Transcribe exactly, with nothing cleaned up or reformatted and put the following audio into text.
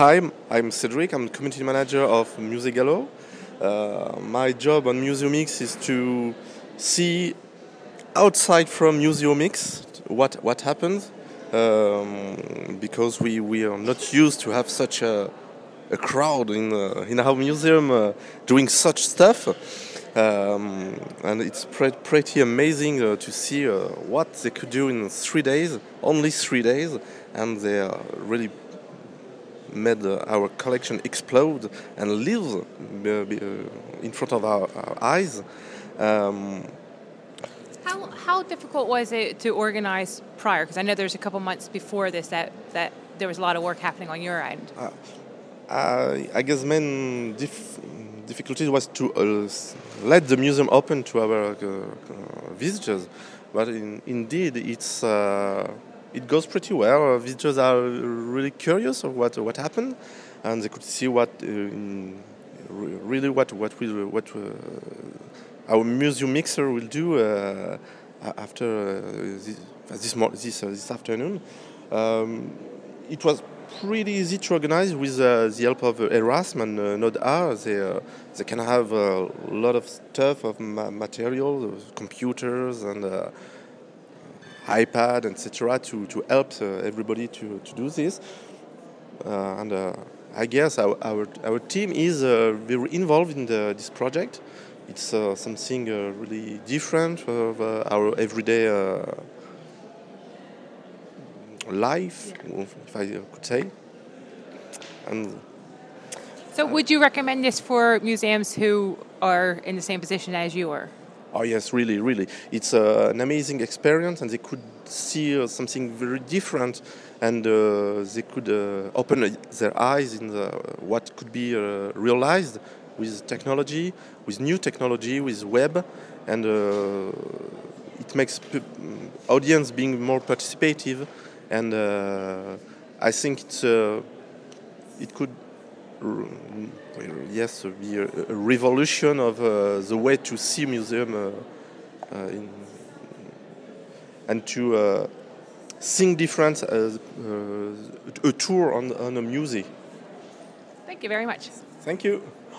Hi, I'm Cedric. I'm the community manager of Musegallo. Uh, my job on Museumix is to see outside from Museumix what what happens, um, because we, we are not used to have such a, a crowd in uh, in our museum uh, doing such stuff, um, and it's pre- pretty amazing uh, to see uh, what they could do in three days, only three days, and they are really made uh, our collection explode and live uh, uh, in front of our, our eyes. Um, How how difficult was it to organize prior? Because I know there's a couple months before this that, that there was a lot of work happening on your end. I, I guess main dif- difficulty was to uh, let the museum open to our uh, uh, visitors, but in, indeed it's uh, it goes pretty well. Uh, visitors are really curious of what what happened, and they could see what uh, in, really what what will what uh, our museum mixer will do uh, after uh, this this, mo- this, uh, this afternoon. Um, it was pretty easy to organize with uh, the help of uh, Erasm and uh, Node R. They, uh, they can have a lot of stuff of ma- material, uh, computers and uh, iPad, et cetera, to, to help uh, everybody to, to do this. Uh, and uh, I guess our, our, our team is uh, very involved in the, this project. It's uh, something uh, really different of uh, our everyday uh, life, if I could say. And So would you recommend this for museums who are in the same position as you are? oh yes, really, really, it's uh, an amazing experience, and they could see uh, something very different, and uh, they could uh, open uh, their eyes in the, what could be uh, realized with technology, with new technology, with web, and uh, it makes p- audience being more participative, and uh, I think it's uh, it could r- yes be a, a revolution of uh, the way to see museum uh, uh, in, and to uh, think different as uh, a tour on, on a museum. Thank you very much. Thank you.